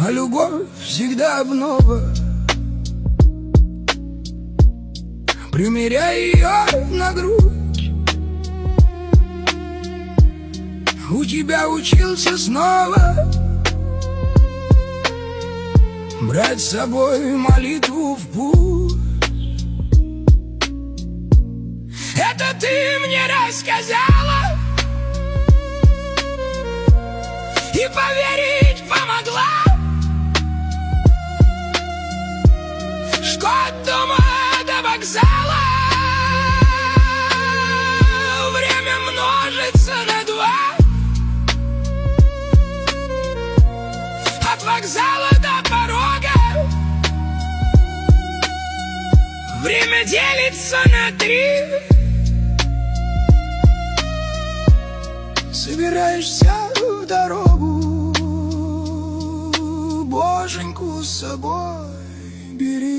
а любовь всегда обнова. Примеряй ее на грудь, у тебя учился снова брать с собой молитву в путь. Это ты мне рассказала и поверить помогла, что от дома до вокзала время множится на 2. От вокзала до порога время делится на 3. Собираешься в дорогу, Боженьку с собой бери.